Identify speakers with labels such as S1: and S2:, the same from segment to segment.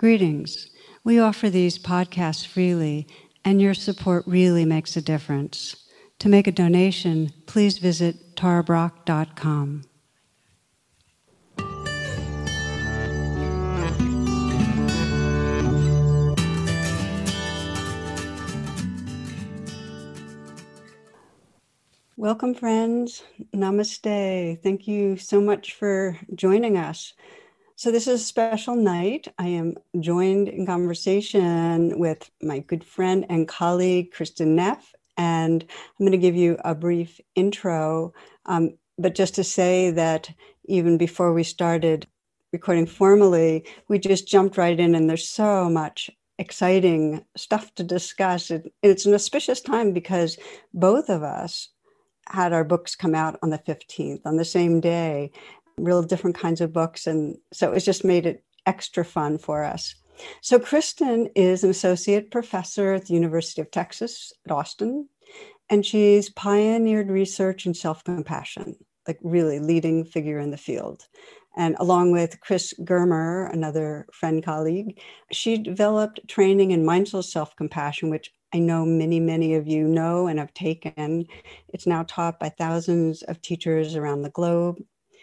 S1: Greetings. We offer these podcasts freely, and your support really makes a difference. To make a donation, please visit tarabrach.com. Welcome, friends. Namaste. Thank you so much for joining us. So this is a special night. I am joined in conversation with my good friend and colleague, Kristin Neff, and I'm going to give you a brief intro, but just to say that even before we started recording formally, we just jumped right in, and there's so much exciting stuff to discuss. It's an auspicious time because both of us had our books come out on the 15th, on the same day, real different kinds of books. And so it's just made it extra fun for us. So Kristin is an associate professor at the University of Texas at Austin, and she's pioneered research in self-compassion, like really leading figure in the field. And along with Chris Germer, another friend colleague, she developed training in mindful self-compassion, which I know many of you know and have taken. It's now taught by thousands of teachers around the globe.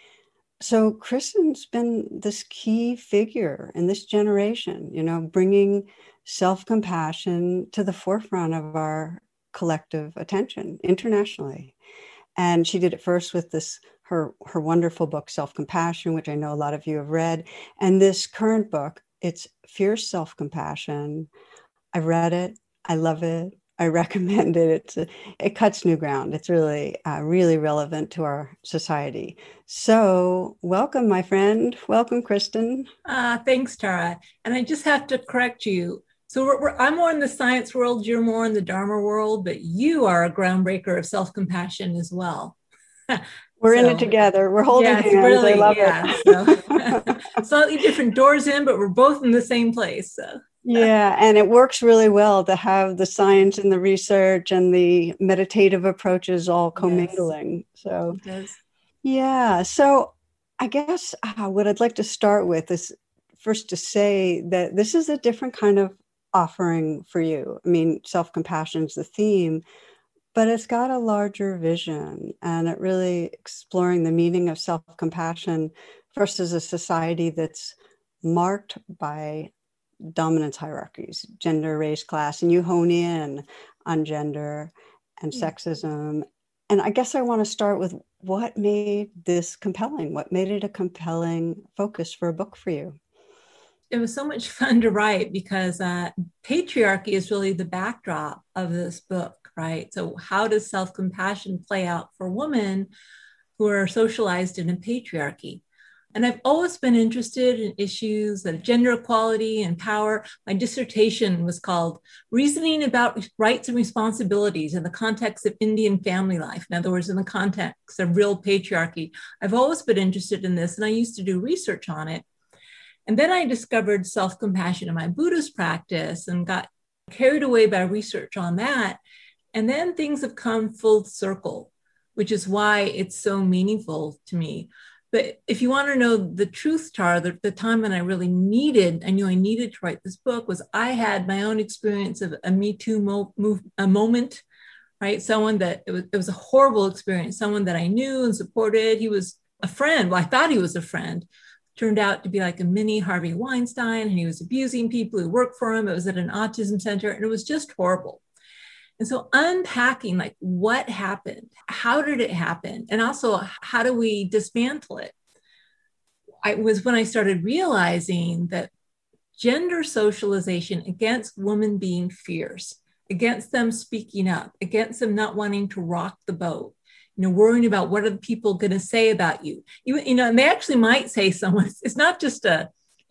S1: So Kristin's been this key figure in this generation, bringing self-compassion to the forefront of our collective attention internationally. And she did it first with her wonderful book, Self-Compassion, which I know a lot of you have read. And this current book, it's Fierce Self-Compassion. I've read it. I love it. I recommend it. It cuts new ground. It's really relevant to our society. So welcome, my friend. Welcome, Kristin.
S2: Thanks, Tara. And I just have to correct you. So I'm more in the science world, you're more in the Dharma world, but you are a groundbreaker of self-compassion as well.
S1: We're in it together. We're holding hands. Really, I love
S2: it. So, slightly different doors in, but we're both in the same place. So.
S1: Yeah, and it works really well to have the science and the research and the meditative approaches all commingling. Yes. So, yeah. So I guess what I'd like to start with is first to say that this is a different kind of offering for you. I mean, self-compassion is the theme, but it's got a larger vision, and it really exploring the meaning of self-compassion first as a society that's marked by dominance hierarchies, gender, race, class, and you hone in on gender and sexism. And I guess I want to start with what made this compelling? What made it a compelling focus for a book for you?
S2: It was so much fun to write because patriarchy is really the backdrop of this book, right? So how does self-compassion play out for women who are socialized in a patriarchy? And I've always been interested in issues of gender equality and power. My dissertation was called Reasoning About Rights and Responsibilities in the Context of Indian Family Life. In other words, in the context of real patriarchy. I've always been interested in this, and I used to do research on it. And then I discovered self-compassion in my Buddhist practice and got carried away by research on that. And then things have come full circle, which is why it's so meaningful to me. But if you want to know the truth, Tara, the time when I really I knew I needed to write this book was I had my own experience of a Me Too moment, right? Someone that, it was a horrible experience, someone that I knew and supported. He was a friend. Well, I thought he was a friend. Turned out to be like a mini Harvey Weinstein, and he was abusing people who worked for him. It was at an autism center, and it was just horrible. And so unpacking like what happened, how did it happen? And also how do we dismantle it? Was when I started realizing that gender socialization against women being fierce, against them speaking up, against them not wanting to rock the boat, worrying about what are the people going to say about you. And they actually might say someone, it's not just a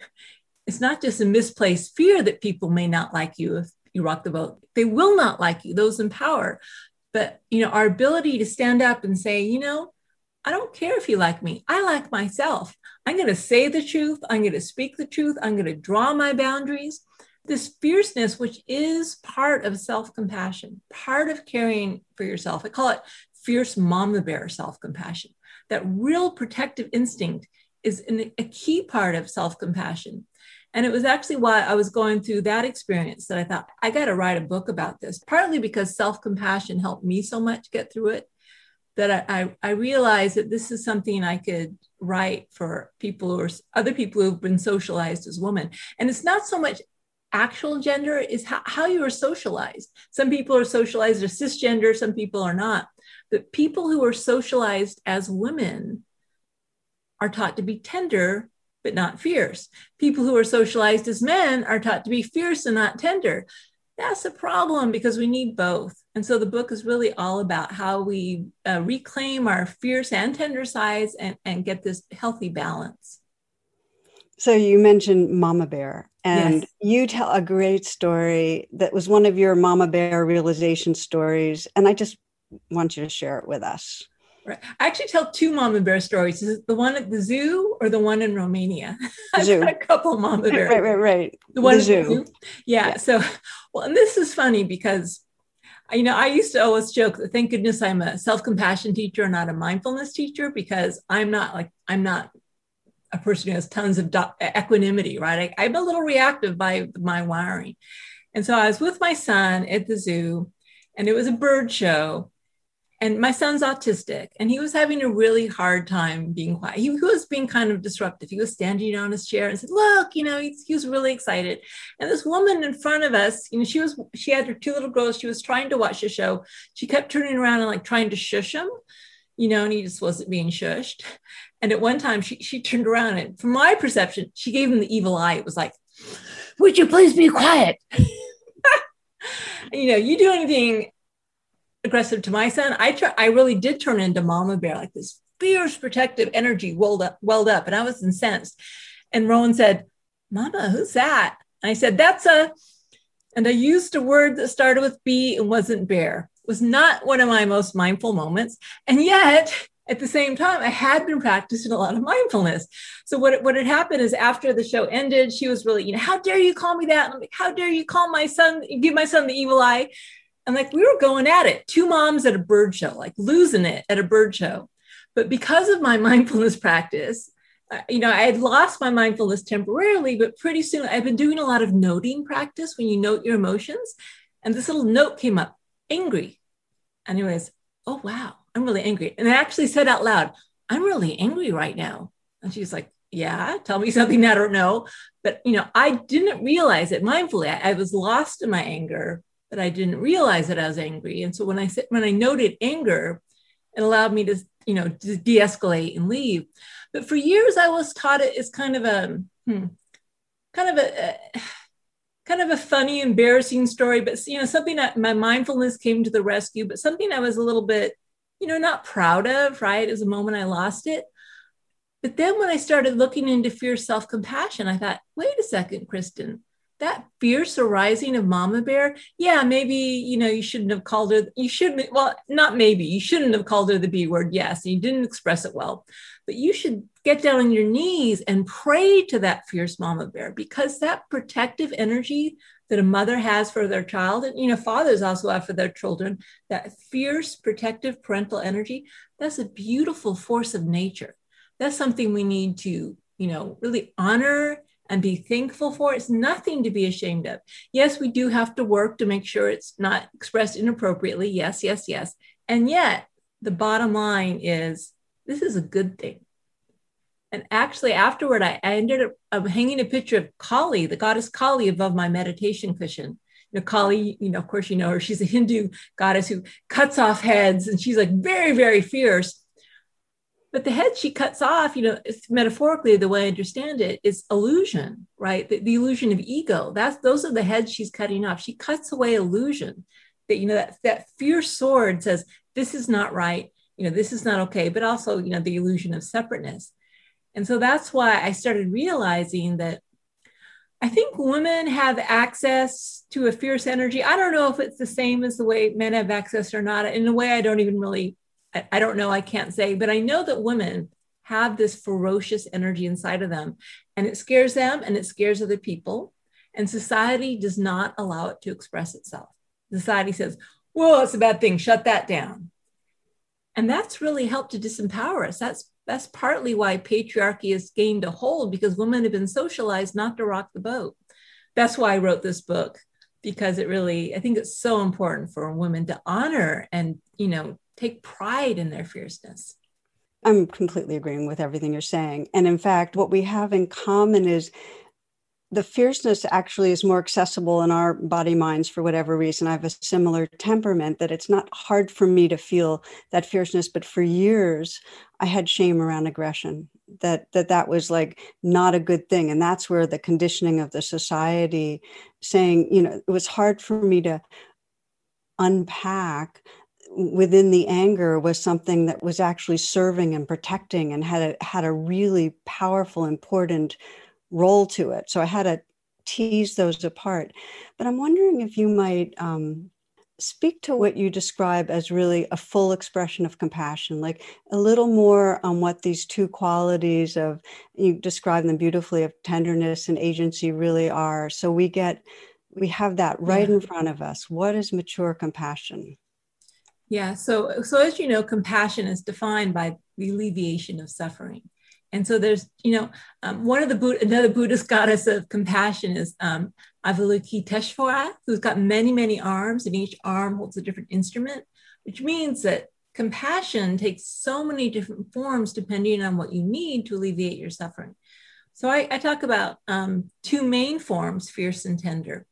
S2: misplaced fear that people may not like you if you rock the boat. They will not like you, those in power. But, our ability to stand up and say, I don't care if you like me. I like myself. I'm going to say the truth. I'm going to speak the truth. I'm going to draw my boundaries. This fierceness, which is part of self-compassion, part of caring for yourself. I call it fierce mama bear self-compassion. That real protective instinct is a key part of self-compassion. And it was actually why I was going through that experience that I thought, I got to write a book about this, partly because self-compassion helped me so much get through it, that I realized that this is something I could write for people or other people who've been socialized as women. And it's not so much actual gender, is how you are socialized. Some people are socialized as cisgender, some people are not. But people who are socialized as women are taught to be tender, but not fierce. People who are socialized as men are taught to be fierce and not tender. That's a problem because we need both. And so the book is really all about how we reclaim our fierce and tender sides and get this healthy balance.
S1: So you mentioned Mama Bear, and
S2: Yes.
S1: you tell a great story that was one of your Mama Bear realization stories. And I just want you to share it with us.
S2: Right. I actually tell two Mama Bear stories. Is it the one at the zoo or the one in Romania? I've
S1: Zoo.
S2: got a couple Mama Bears.
S1: Right.
S2: The one
S1: the
S2: at
S1: zoo.
S2: the zoo. Yeah. So, well, and this is funny because, you know, I used to always joke that thank goodness I'm a self-compassion teacher, not a mindfulness teacher, because I'm not a person who has tons of equanimity, right? I'm a little reactive by my wiring. And so I was with my son at the zoo, and it was a bird show. And my son's autistic, and he was having a really hard time being quiet. He was being kind of disruptive. He was standing on his chair and said, look, you know, he was really excited. And this woman in front of us, you know, she had her two little girls. She was trying to watch the show. She kept turning around and like trying to shush him, you know, and he just wasn't being shushed. And at one time she turned around, and from my perception, she gave him the evil eye. It was like, would you please be quiet? You know, you do anything aggressive to my son, I really did turn into Mama Bear, like this fierce protective energy welled up, and I was incensed. And Rowan said, Mama, who's that? And I said, and I used a word that started with B and wasn't bear. It was not one of my most mindful moments. And yet, at the same time, I had been practicing a lot of mindfulness. So what had happened is after the show ended, she was really, you know, how dare you call me that? And I'm like, how dare you call my son, give my son the evil eye? And like, we were going at it, two moms at a bird show, like losing it at a bird show. But because of my mindfulness practice, you know, I had lost my mindfulness temporarily, but pretty soon I've been doing a lot of noting practice when you note your emotions. And this little note came up, angry. Anyways, oh, wow, I'm really angry. And I actually said out loud, I'm really angry right now. And she's like, yeah, tell me something I don't know. But, you know, I didn't realize it mindfully. I was lost in my anger, but I didn't realize that I was angry. And so when I noted anger, it allowed me to, you know, to de-escalate and leave. But for years, I was taught it as kind of a funny, embarrassing story, but, you know, something that my mindfulness came to the rescue, but something I was a little bit, you know, not proud of, right? It was a moment I lost it. But then when I started looking into fierce self-compassion, I thought, wait a second, Kristen, that fierce arising of Mama Bear, yeah, maybe, you know, you shouldn't have called her, you shouldn't have called her the B word, yes, and you didn't express it well, but you should get down on your knees and pray to that fierce Mama Bear, because that protective energy that a mother has for their child, and, you know, fathers also have for their children, that fierce protective parental energy, that's a beautiful force of nature. That's something we need to, you know, really honor and be thankful for. It's nothing to be ashamed of. Yes, we do have to work to make sure it's not expressed inappropriately. Yes. And yet the bottom line is this is a good thing. And actually afterward, I ended up hanging a picture of Kali, the goddess Kali, above my meditation cushion. You know, Kali, you know, of course, you know her. She's a Hindu goddess who cuts off heads, and she's like very, very fierce. But the head she cuts off, you know, metaphorically, the way I understand it, is illusion, right? The illusion of ego. Those are the heads she's cutting off. She cuts away illusion. That, you know, that fierce sword says, this is not right, you know, this is not okay, but also, you know, the illusion of separateness. And so that's why I started realizing that I think women have access to a fierce energy. I don't know if it's the same as the way men have access or not. In a way, I don't even really, I don't know, I can't say, but I know that women have this ferocious energy inside of them, and it scares them and it scares other people. And society does not allow it to express itself. Society says, whoa, it's a bad thing, shut that down. And that's really helped to disempower us. That's partly why patriarchy has gained a hold, because women have been socialized not to rock the boat. That's why I wrote this book, because I think it's so important for women to honor and, take pride in their fierceness.
S1: I'm completely agreeing with everything you're saying. And in fact, what we have in common is the fierceness actually is more accessible in our body minds for whatever reason. I have a similar temperament, that it's not hard for me to feel that fierceness. But for years, I had shame around aggression, that was like not a good thing. And that's where the conditioning of the society saying, it was hard for me to unpack within the anger was something that was actually serving and protecting and had a really powerful, important role to it. So I had to tease those apart. But I'm wondering if you might speak to what you describe as really a full expression of compassion, like a little more on what these two qualities of, you describe them beautifully, of tenderness and agency really are. So we have that right in front of us. What is mature compassion?
S2: Yeah. So as you know, compassion is defined by the alleviation of suffering. And so there's, another Buddhist goddess of compassion is Avalokiteshvara, who's got many, many arms, and each arm holds a different instrument, which means that compassion takes so many different forms depending on what you need to alleviate your suffering. So I talk about two main forms, fierce and tender.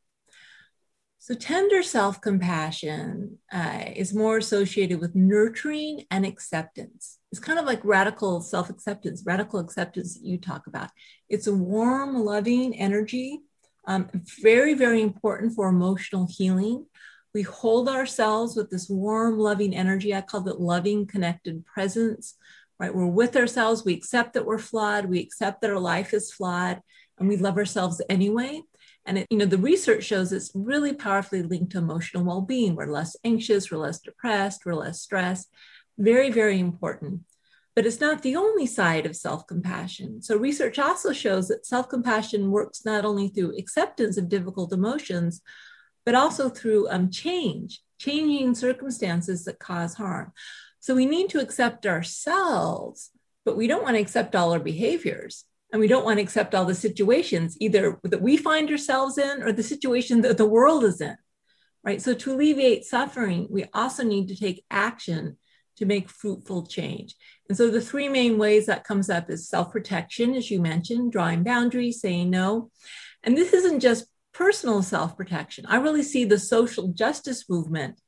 S2: So tender self-compassion is more associated with nurturing and acceptance. It's kind of like radical self-acceptance, radical acceptance that you talk about. It's a warm, loving energy, very, very important for emotional healing. We hold ourselves with this warm, loving energy. I call it loving, connected presence, right? We're with ourselves. We accept that we're flawed. We accept that our life is flawed, and we love ourselves anyway. And the research shows it's really powerfully linked to emotional well-being. We're less anxious, we're less depressed, we're less stressed. Very, very important. But it's not the only side of self-compassion. So research also shows that self-compassion works not only through acceptance of difficult emotions, but also through changing circumstances that cause harm. So we need to accept ourselves, but we don't want to accept all our behaviors. And we don't want to accept all the situations, either that we find ourselves in or the situation that the world is in, right? So to alleviate suffering, we also need to take action to make fruitful change. And so the three main ways that comes up is self-protection, as you mentioned, drawing boundaries, saying no. And this isn't just personal self-protection. I really see the social justice movements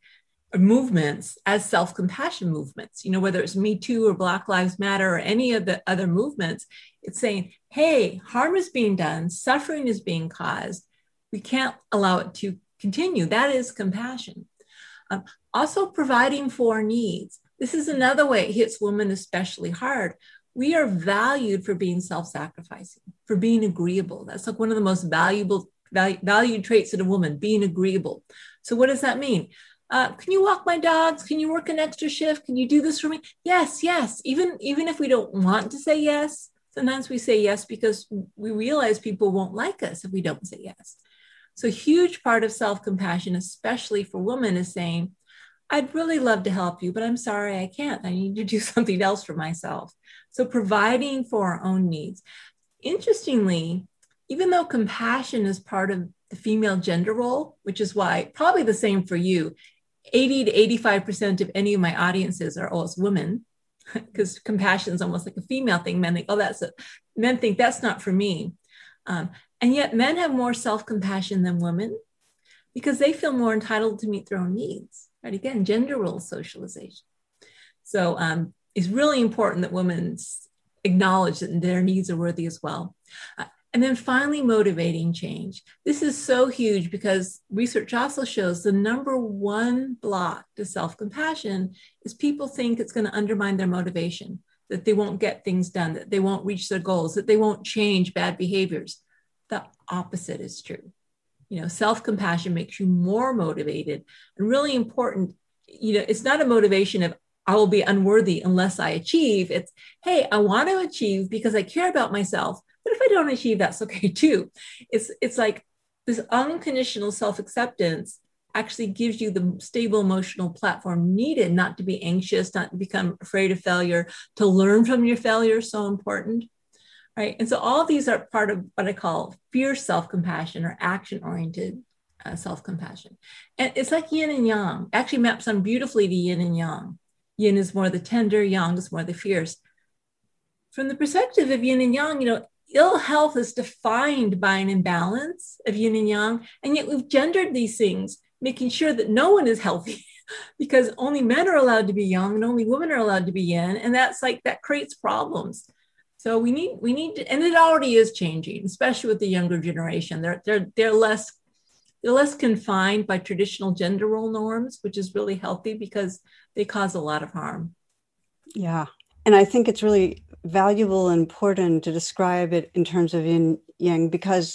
S2: as self-compassion movements, whether it's Me Too or Black Lives Matter or any of the other movements. It's saying, hey, harm is being done, suffering is being caused. We can't allow it to continue. That is compassion. Also providing for needs. This is another way it hits women especially hard. We are valued for being self-sacrificing, for being agreeable. That's like one of the most valued traits in a woman, being agreeable. So what does that mean? Can you walk my dogs? Can you work an extra shift? Can you do this for me? Yes, yes. Even if we don't want to say yes, sometimes we say yes because we realize people won't like us if we don't say yes. So a huge part of self-compassion, especially for women, is saying, I'd really love to help you, but I'm sorry, I can't. I need to do something else for myself. So providing for our own needs. Interestingly, even though compassion is part of the female gender role, which is why probably the same for you, 80 to 85% of any of my audiences are always women, because compassion is almost like a female thing. Men think that's not for me. And yet men have more self-compassion than women because they feel more entitled to meet their own needs, right? Again, gender role socialization. So it's really important that women acknowledge that their needs are worthy as well. And then finally, motivating change. This is so huge because research also shows the number one block to self-compassion is people think it's going to undermine their motivation, that they won't get things done, that they won't reach their goals, that they won't change bad behaviors. The opposite is true. Self-compassion makes you more motivated, and really important. It's not a motivation of I will be unworthy unless I achieve. It's, hey, I want to achieve because I care about myself. But if I don't achieve, that's okay too. It's like this unconditional self-acceptance actually gives you the stable emotional platform needed not to be anxious, not to become afraid of failure, to learn from your failure is so important, right? And so all of these are part of what I call fierce self-compassion or action-oriented self-compassion. And it's like yin and yang. Actually maps on beautifully to yin and yang. Yin is more the tender, yang is more the fierce. From the perspective of yin and yang, ill health is defined by an imbalance of yin and yang, and yet we've gendered these things, making sure that no one is healthy because only men are allowed to be young and only women are allowed to be yin, and that creates problems. So we need to, and it already is changing, especially with the younger generation. They're less confined by traditional gender role norms, which is really healthy because they cause a lot of harm.
S1: Yeah. And I think it's really valuable and important to describe it in terms of yin yang, because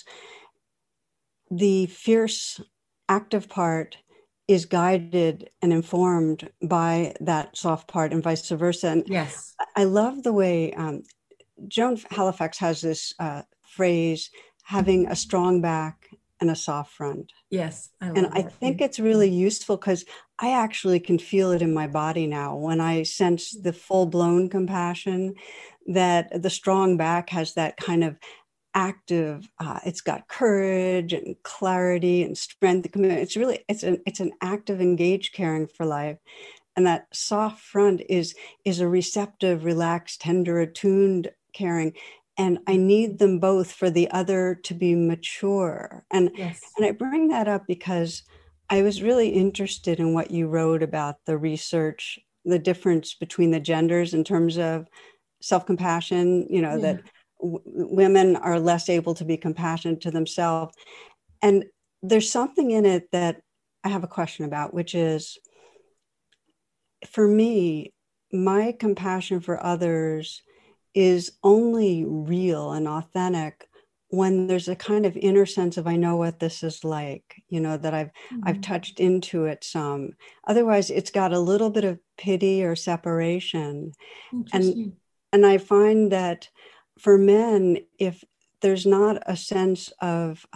S1: the fierce active part is guided and informed by that soft part and vice versa. And
S2: yes,
S1: I love the way Joan Halifax has this phrase, having a strong back and a soft front.
S2: Yes.
S1: I think it's really useful because I actually can feel it in my body now when I sense the full-blown compassion, that the strong back has that kind of active, it's got courage and clarity and strength. It's an active, engaged caring for life. And that soft front is a receptive, relaxed, tender, attuned caring. And I need them both for the other to be mature. And I bring that up because I was really interested in what you wrote about the research, the difference between the genders in terms of self-compassion, that women are less able to be compassionate to themselves. And there's something in it that I have a question about, which is, for me, my compassion for others is only real and authentic when there's a kind of inner sense of, I know what this is like, that I've touched into it some. Otherwise, it's got a little bit of pity or separation. And I find that for men, if there's not a sense of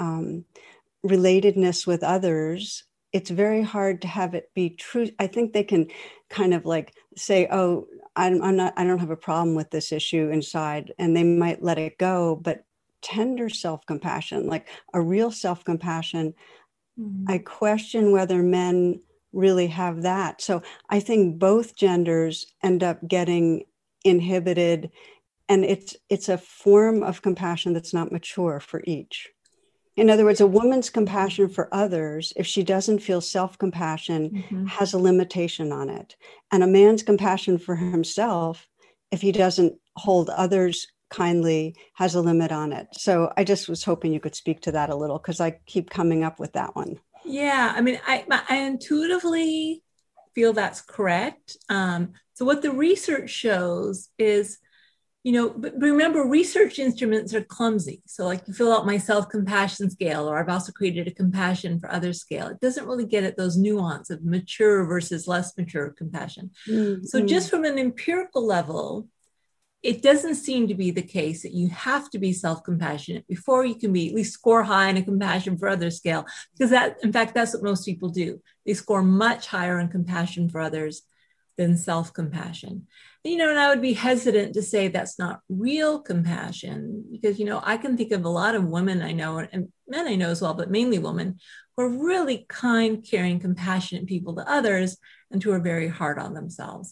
S1: relatedness with others, it's very hard to have it be true. I think they can kind of like say, oh, I don't have a problem with this issue inside, and they might let it go. But tender self-compassion, like a real self-compassion, I question whether men really have that. So I think both genders end up getting inhibited, and it's a form of compassion that's not mature for each. In other words, a woman's compassion for others, if she doesn't feel self-compassion, has a limitation on it. And a man's compassion for himself, if he doesn't hold others kindly, has a limit on it. So I just was hoping you could speak to that a little, because I keep coming up with that one.
S2: Yeah, I mean, I intuitively feel that's correct. So what the research shows is, but remember, research instruments are clumsy. So like you fill out my self-compassion scale, or I've also created a compassion for others scale. It doesn't really get at those nuance of mature versus less mature compassion. So just from an empirical level, it doesn't seem to be the case that you have to be self-compassionate before you can be at least score high in a compassion for others scale, because in fact, that's what most people do. They score much higher in compassion for others than self-compassion. And I would be hesitant to say that's not real compassion, because, I can think of a lot of women I know, and men I know as well, but mainly women, who are really kind, caring, compassionate people to others, and who are very hard on themselves.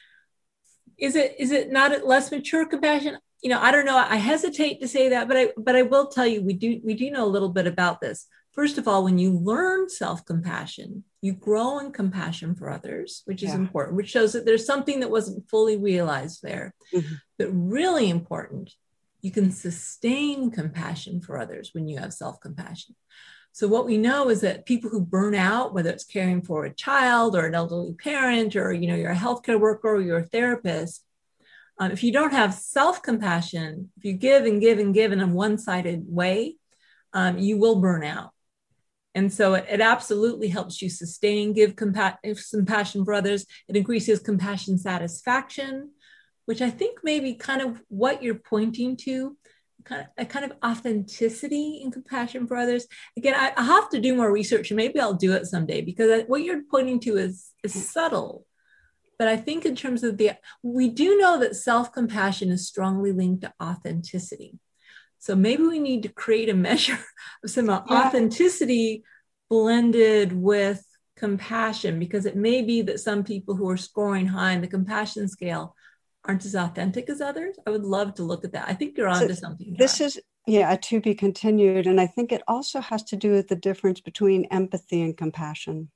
S2: Is it not less mature compassion? I don't know. I hesitate to say that, but I will tell you, we do know a little bit about this. First of all, when you learn self-compassion, you grow in compassion for others, which is important, which shows that there's something that wasn't fully realized there. But really important, you can sustain compassion for others when you have self-compassion. So what we know is that people who burn out, whether it's caring for a child or an elderly parent, or you're a healthcare worker or you're a therapist, if you don't have self-compassion, if you give and give and give in a one-sided way, you will burn out. And so it absolutely helps you sustain, give compassion for others. It increases compassion satisfaction, which I think may be kind of what you're pointing to. kind of authenticity and compassion for others. Again, I have to do more research, and maybe I'll do it someday, because what you're pointing to is subtle. But I think in terms of we do know that self-compassion is strongly linked to authenticity. So maybe we need to create a measure of some authenticity blended with compassion, because it may be that some people who are scoring high in the compassion scale aren't as authentic as others. I would love to look at that. I think you're onto something.
S1: This is, to be continued. And I think it also has to do with the difference between empathy and compassion.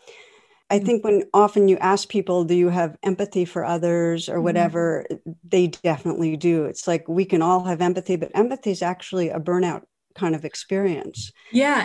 S1: I think when often you ask people, do you have empathy for others or whatever, they definitely do. It's like we can all have empathy, but empathy is actually a burnout kind of experience.
S2: Yeah.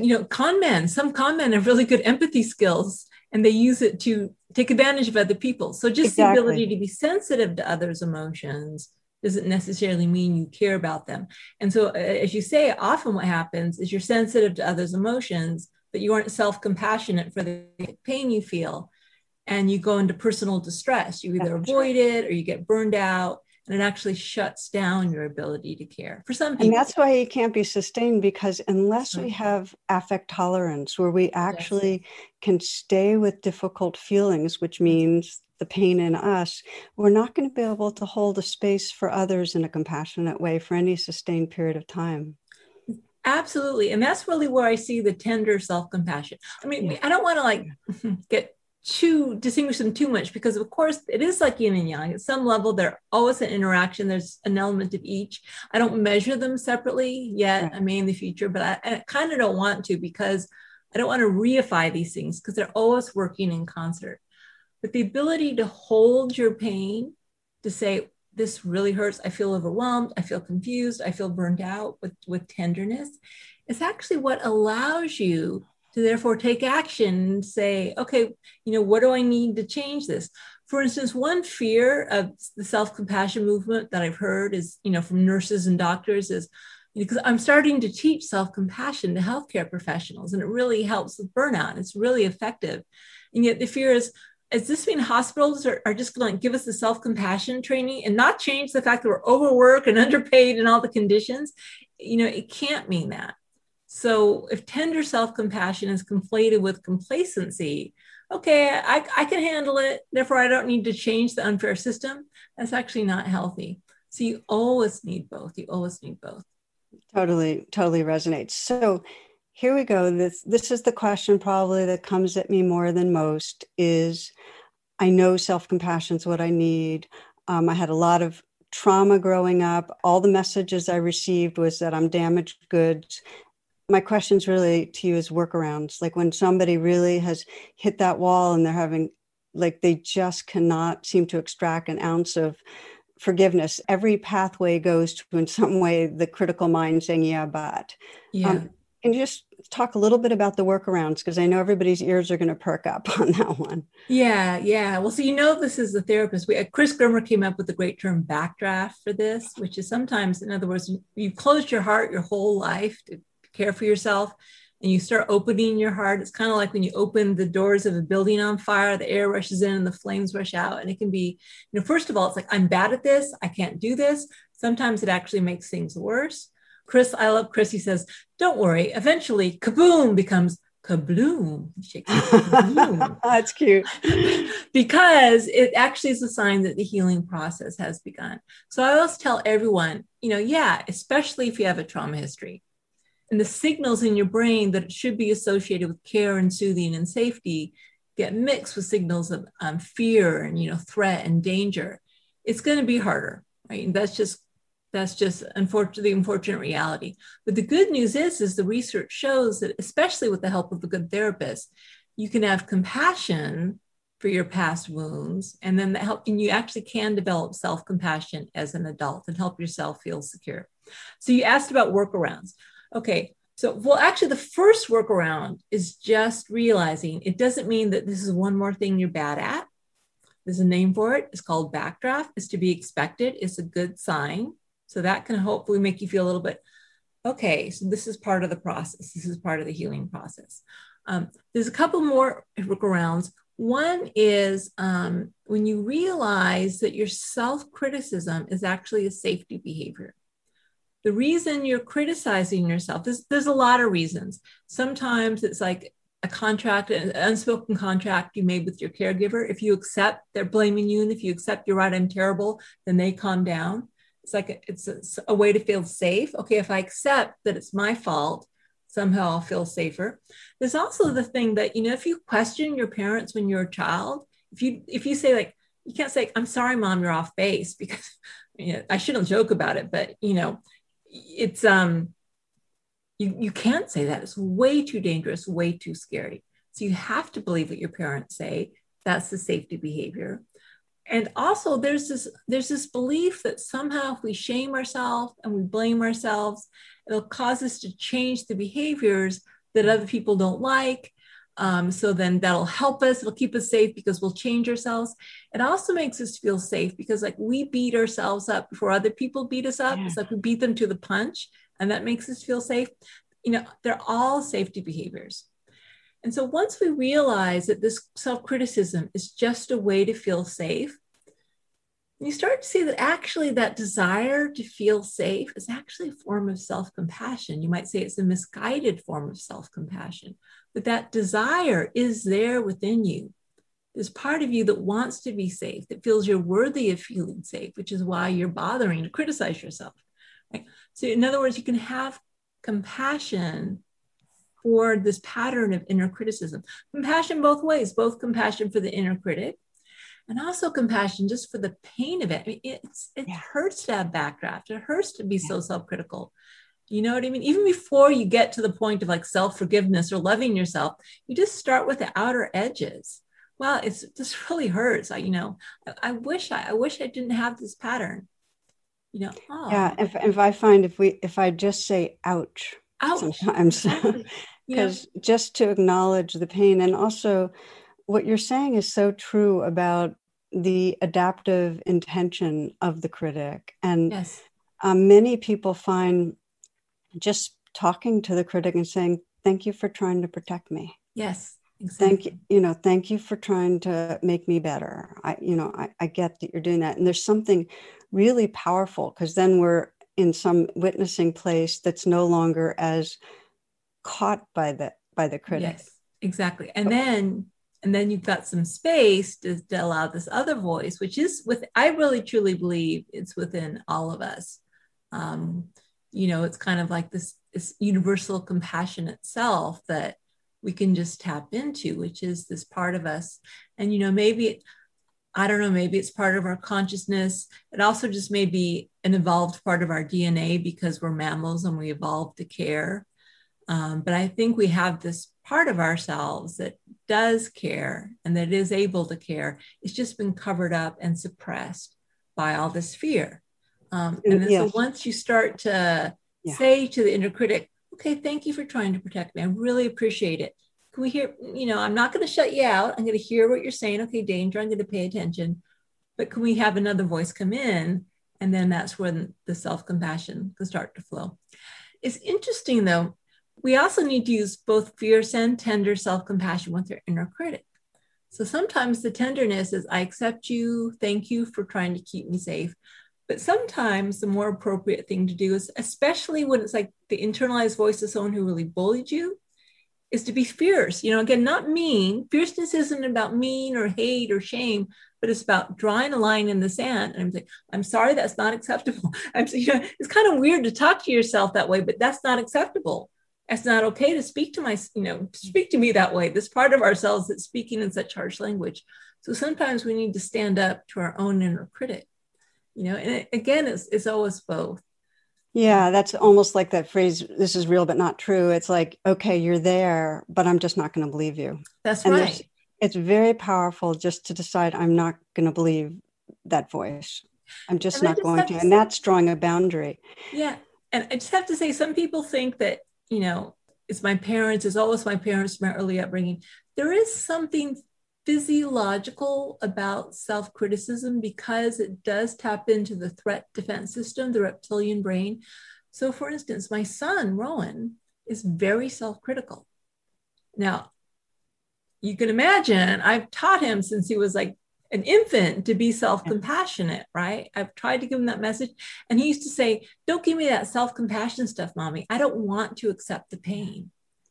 S2: Some con men have really good empathy skills, and they use it to take advantage of other people. So just the ability to be sensitive to others' emotions doesn't necessarily mean you care about them. And so, as you say, often what happens is you're sensitive to others' emotions, but you aren't self-compassionate for the pain you feel, and you go into personal distress. You either avoid it or you get burned out, and it actually shuts down your ability to care for some people.
S1: And that's why it can't be sustained, because unless we have affect tolerance, where we actually can stay with difficult feelings, which means the pain in us, we're not going to be able to hold a space for others in a compassionate way for any sustained period of time.
S2: Absolutely. And that's really where I see the tender self-compassion. I mean, I don't want to get distinguish them too much, because of course it is like yin and yang. At some level, they're always an interaction. There's an element of each. I don't measure them separately yet. I may in the future, but I kind of don't want to, because I don't want to reify these things, because they're always working in concert. But the ability to hold your pain, to say, this really hurts, I feel overwhelmed, I feel confused, I feel burned out, with tenderness, is actually what allows you to therefore take action and say, okay, what do I need to change this? For instance, one fear of the self-compassion movement that I've heard is, from nurses and doctors, is because I'm starting to teach self-compassion to healthcare professionals, and it really helps with burnout. It's really effective. And yet the fear is this mean hospitals are just going to give us the self-compassion training and not change the fact that we're overworked and underpaid and all the conditions? It can't mean that. So if tender self-compassion is conflated with complacency, okay, I can handle it, therefore I don't need to change the unfair system, that's actually not healthy. So you always need both. You always need both.
S1: Totally resonates. So here we go. This is the question probably that comes at me more than most is, I know self-compassion is what I need. I had a lot of trauma growing up. All the messages I received was that I'm damaged goods. My questions really to you is workarounds. Like when somebody really has hit that wall and they're having, they just cannot seem to extract an ounce of forgiveness. Every pathway goes to, in some way, the critical mind saying, yeah, but. Can you just talk a little bit about the workarounds? Because I know everybody's ears are going to perk up on that one.
S2: Yeah. Well, so this is the therapist. Chris Grimmer came up with the great term backdraft for this, which is sometimes, in other words, you've closed your heart your whole life to care for yourself, and you start opening your heart. It's kind of like when you open the doors of a building on fire, the air rushes in and the flames rush out. And it can be, first of all, it's like, I'm bad at this, I can't do this. Sometimes it actually makes things worse. I love Chris. He says, don't worry. Eventually, kaboom becomes kabloom. Kabloom.
S1: That's cute.
S2: Because it actually is a sign that the healing process has begun. So I always tell everyone, especially if you have a trauma history, and the signals in your brain that it should be associated with care and soothing and safety get mixed with signals of fear and, threat and danger, it's going to be harder, right? And that's just the unfortunate reality. But the good news is the research shows that, especially with the help of a good therapist, you can have compassion for your past wounds, and then and you actually can develop self-compassion as an adult and help yourself feel secure. So you asked about workarounds. Okay, actually the first workaround is just realizing it doesn't mean that this is one more thing you're bad at. There's a name for it. It's called backdraft. It's to be expected. It's a good sign. So that can hopefully make you feel a little bit, okay, so this is part of the process. This is part of the healing process. There's a couple more workarounds. One is when you realize that your self-criticism is actually a safety behavior. the reason you're criticizing yourself, there's a lot of reasons. Sometimes it's like a contract, an unspoken contract you made with your caregiver. If you accept they're blaming you, and if you accept you're right, I'm terrible, then they calm down. It's like it's a way to feel safe. Okay, if I accept that it's my fault, somehow I'll feel safer. There's also the thing that, if you question your parents when you're a child, if you say, like, you can't say, I'm sorry, Mom, you're off base, because I shouldn't joke about it, but it's you can't say that. It's way too dangerous, way too scary. So you have to believe what your parents say. That's the safety behavior. And also there's this belief that somehow if we shame ourselves and we blame ourselves, it'll cause us to change the behaviors that other people don't like. So then that'll help us. It'll keep us safe because we'll change ourselves. It also makes us feel safe because, like, we beat ourselves up before other people beat us up. Yeah. It's like we beat them to the punch, and that makes us feel safe. They're all safety behaviors. And so once we realize that this self-criticism is just a way to feel safe, you start to see that actually that desire to feel safe is actually a form of self-compassion. You might say it's a misguided form of self-compassion, but that desire is there within you. There's part of you that wants to be safe, that feels you're worthy of feeling safe, which is why you're bothering to criticize yourself. Right? So in other words, you can have compassion for this pattern of inner criticism. Compassion both ways, both compassion for the inner critic and also compassion just for the pain of it. I mean, it hurts to have backdraft. It hurts to be so self-critical. You know what I mean? Even before you get to the point of like self-forgiveness or loving yourself, you just start with the outer edges. Wow, this really hurts. I wish I didn't have this pattern.
S1: Yeah. If I find if I just say ouch. Sometimes, because just to acknowledge the pain. And also what you're saying is so true about the adaptive intention of the critic. And
S2: yes.
S1: Many people find just talking to the critic and saying, thank you for trying to protect me.
S2: Yes, exactly.
S1: Thank you for trying to make me better. I get that you're doing that. And there's something really powerful, because then we're in some witnessing place that's no longer as caught by the critic.
S2: Yes, exactly. And then you've got some space to allow this other voice, which is I really truly believe it's within all of us. It's kind of like this universal compassion itself that we can just tap into, which is this part of us. And, maybe it's part of our consciousness. It also just may be an evolved part of our DNA because we're mammals and we evolved to care. But I think we have this part of ourselves that does care and that is able to care. It's just been covered up and suppressed by all this fear. And then so once you start to say to the inner critic, okay, thank you for trying to protect me. I really appreciate it. Can we hear, I'm not going to shut you out. I'm going to hear what you're saying. Okay, danger, I'm going to pay attention. But can we have another voice come in? And then that's when the self-compassion can start to flow. It's interesting, though. We also need to use both fierce and tender self-compassion with our inner critic. So sometimes the tenderness is, I accept you. Thank you for trying to keep me safe. But sometimes the more appropriate thing to do is, especially when it's like the internalized voice of someone who really bullied you, is to be fierce. Again, not mean. Fierceness isn't about mean or hate or shame, but it's about drawing a line in the sand. And I'm like, I'm sorry, that's not acceptable. It's kind of weird to talk to yourself that way, but that's not acceptable. It's not okay to speak to me that way. This part of ourselves that's speaking in such harsh language. So sometimes we need to stand up to our own inner critic, and again, it's always both.
S1: Yeah, that's almost like that phrase, this is real, but not true. It's like, okay, you're there, but I'm just not going to believe you.
S2: That's right.
S1: It's very powerful just to decide I'm not going to believe that voice. I'm just not going to. And that's drawing a boundary.
S2: Yeah. And I just have to say, some people think that, it's my parents, it's always my parents, my early upbringing. There is something physiological about self-criticism because it does tap into the threat defense system, the reptilian brain. So for instance, my son, Rowan, is very self-critical. Now, you can imagine, I've taught him since he was like an infant to be self-compassionate, right? I've tried to give him that message. And he used to say, don't give me that self-compassion stuff, mommy. I don't want to accept the pain.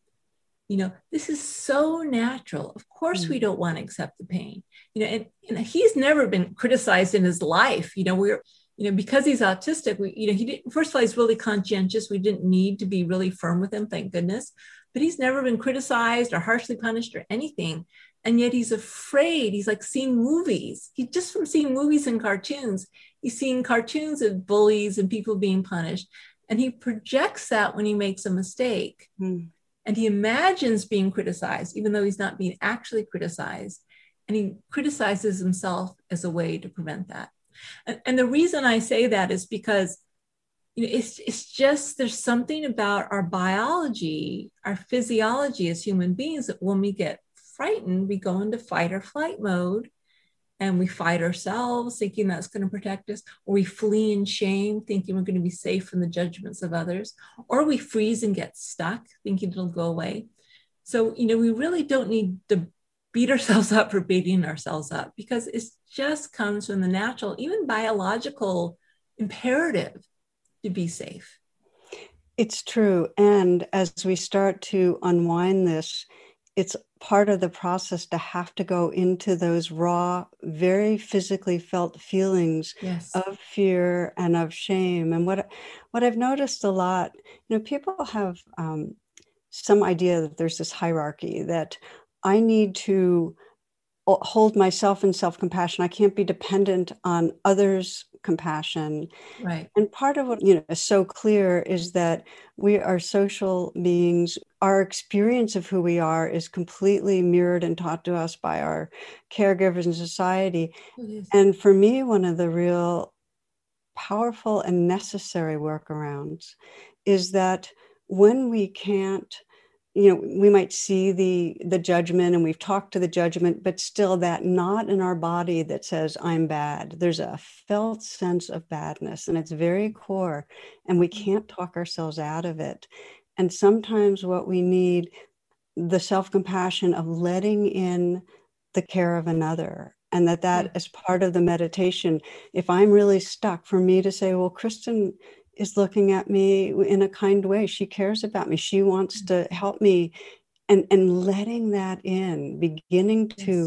S2: This is so natural. Of course, we don't want to accept the pain, and he's never been criticized in his life. Because he's autistic, he didn't, first of all, he's really conscientious. We didn't need to be really firm with him, thank goodness, but he's never been criticized or harshly punished or anything. And yet he's afraid. He's like seeing movies. He just from seeing movies and cartoons, he's seeing cartoons of bullies and people being punished. And he projects that when he makes a mistake. And he imagines being criticized, even though he's not being actually criticized. And he criticizes himself as a way to prevent that. And the reason I say that is because it's just, there's something about our biology, our physiology as human beings, that when we get frightened, we go into fight or flight mode, and we fight ourselves thinking that's going to protect us, or we flee in shame thinking we're going to be safe from the judgments of others, or we freeze and get stuck thinking it'll go away. So, we really don't need to beat ourselves up for beating ourselves up, because it just comes from the natural, even biological imperative to be safe.
S1: It's true. And as we start to unwind this, it's part of the process to have to go into those raw, very physically felt feelings of fear and of shame. And what I've noticed a lot, people have some idea that there's this hierarchy, that I need to hold myself in self-compassion. I can't be dependent on others' compassion.
S2: Right.
S1: And part of what is so clear is that we are social beings. Our experience of who we are is completely mirrored and taught to us by our caregivers in society. And for me, one of the real powerful and necessary workarounds is that when we can't, we might see the judgment, and we've talked to the judgment, but still that knot in our body that says, I'm bad. There's a felt sense of badness, and it's very core, and we can't talk ourselves out of it. And sometimes what we need, the self-compassion of letting in the care of another, and that as part of the meditation, if I'm really stuck, for me to say, well, Kristen is looking at me in a kind way. She cares about me. She wants to help me. And letting that in, beginning to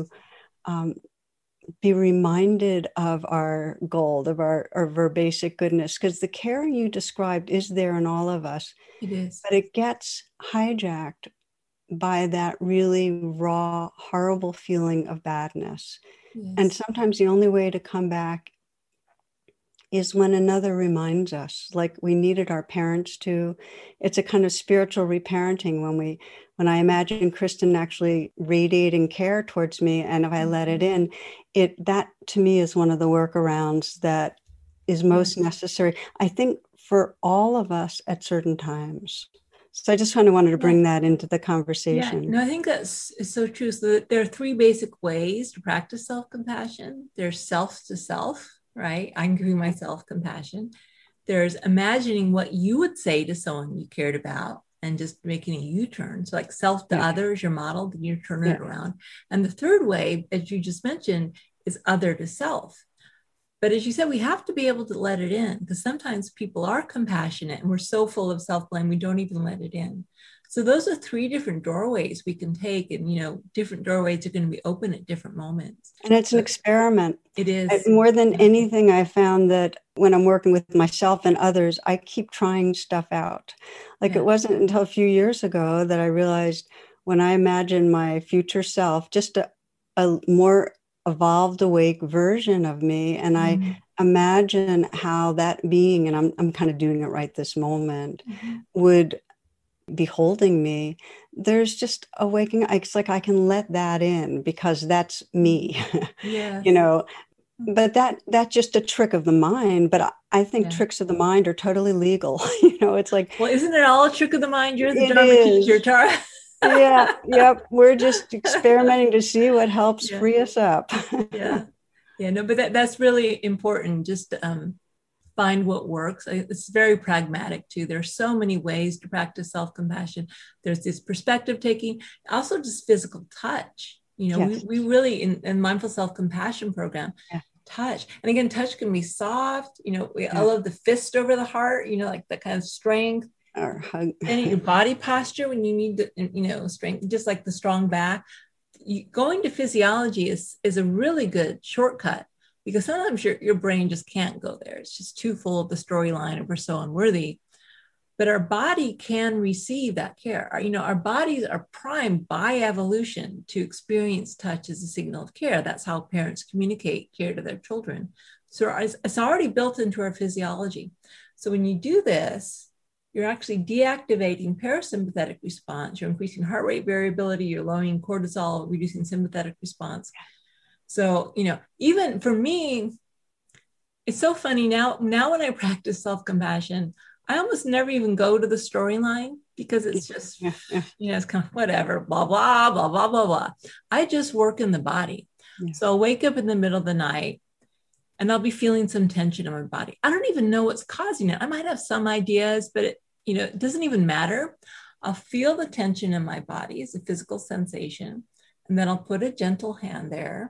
S1: be reminded of our gold, of our basic goodness, because the care you described is there in all of us.
S2: It is.
S1: But it gets hijacked by that really raw, horrible feeling of badness. And sometimes the only way to come back is when another reminds us, like we needed our parents to. It's a kind of spiritual reparenting when I imagine Kristen actually radiating care towards me, and if I let it in, that to me is one of the workarounds that is most necessary, I think, for all of us at certain times. So I just kind of wanted to bring that into the conversation.
S2: Yeah, no, I think that's so true. So there are three basic ways to practice self-compassion. There's self to self, right? I'm giving myself compassion. There's imagining what you would say to someone you cared about and just making a U-turn. So like self to other is your model, then you turn it around. And the third way, as you just mentioned, is other to self. But as you said, we have to be able to let it in, because sometimes people are compassionate and we're so full of self-blame, we don't even let it in. So those are three different doorways we can take, and different doorways are going to be open at different moments.
S1: And it's an experiment.
S2: It is.
S1: More than anything, I found that when I'm working with myself and others, I keep trying stuff out. Like it wasn't until a few years ago that I realized, when I imagine my future self, just a more evolved, awake version of me, and I imagine how that being, and I'm kind of doing it right this moment, would be holding me, there's just a waking. It's like I can let that in because that's me. But that's just a trick of the mind. But I think tricks of the mind are totally legal. It's like,
S2: well, isn't it all a trick of the mind? You're the Dharma teacher, Tara.
S1: We're just experimenting to see what helps free us up.
S2: No, but that's really important. Just find what works. It's very pragmatic too. There's so many ways to practice self-compassion. There's this perspective taking, also just physical touch.
S1: Yes.
S2: We really, in mindful self-compassion program,
S1: Yeah.
S2: touch. And again, touch can be soft. I
S1: Yeah.
S2: love the fist over the heart, like that kind of strength.
S1: Or hug.
S2: And your body posture when you need to, strength, just like the strong back. Going to physiology is a really good shortcut, because sometimes your brain just can't go there. It's just too full of the storyline of we're so unworthy. But our body can receive that care. Our bodies are primed by evolution to experience touch as a signal of care. That's how parents communicate care to their children. So it's already built into our physiology. So when you do this, you're actually deactivating parasympathetic response. You're increasing heart rate variability. You're lowering cortisol, reducing sympathetic response. So, even for me, it's so funny now when I practice self-compassion, I almost never even go to the storyline, because it's just, it's kind of whatever, blah, blah, blah, blah, blah, blah. I just work in the body. Yeah. So I'll wake up in the middle of the night and I'll be feeling some tension in my body. I don't even know what's causing it. I might have some ideas, but it doesn't even matter. I'll feel the tension in my body as a physical sensation. And then I'll put a gentle hand there.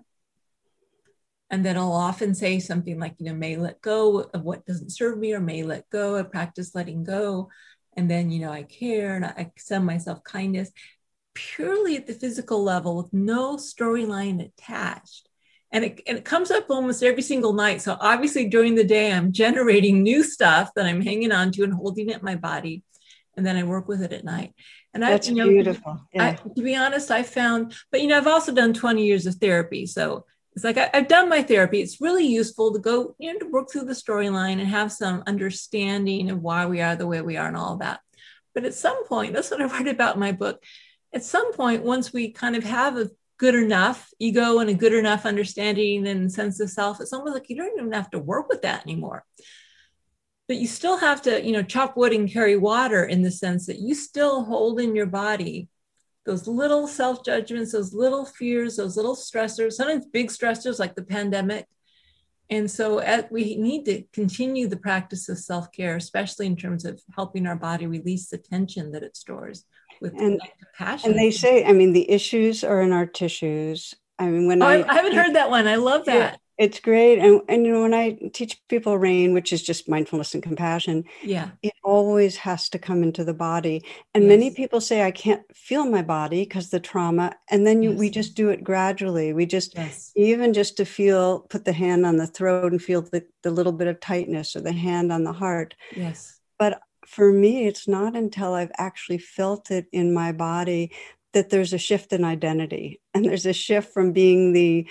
S2: And then I'll often say something like, may let go of what doesn't serve me, or may let go. I practice letting go. And then, I care and I send myself kindness purely at the physical level with no storyline attached. And it comes up almost every single night. So obviously during the day, I'm generating new stuff that I'm hanging on to and holding it in my body. And then I work with it at night. And
S1: that's beautiful. Yeah.
S2: To be honest, I found, but, I've also done 20 years of therapy. So it's like I've done my therapy. It's really useful to go, to work through the storyline and have some understanding of why we are the way we are and all of that. But at some point, that's what I write about in my book. At some point, once we kind of have a good enough ego and a good enough understanding and sense of self, it's almost like you don't even have to work with that anymore. But you still have to, chop wood and carry water, in the sense that you still hold in your body those little self-judgments, those little fears, those little stressors, sometimes big stressors like the pandemic. And so we need to continue the practice of self-care, especially in terms of helping our body release the tension that it stores with compassion.
S1: And they say, the issues are in our tissues. I
S2: haven't heard that one. I love that.
S1: It's great. And when I teach people RAIN, which is just mindfulness and compassion, it always has to come into the body. And many people say, I can't feel my body because the trauma. And then we just do it gradually. We just, even just to put the hand on the throat and feel the little bit of tightness, or the hand on the heart.
S2: Yes.
S1: But for me, it's not until I've actually felt it in my body that there's a shift in identity. And there's a shift from being the,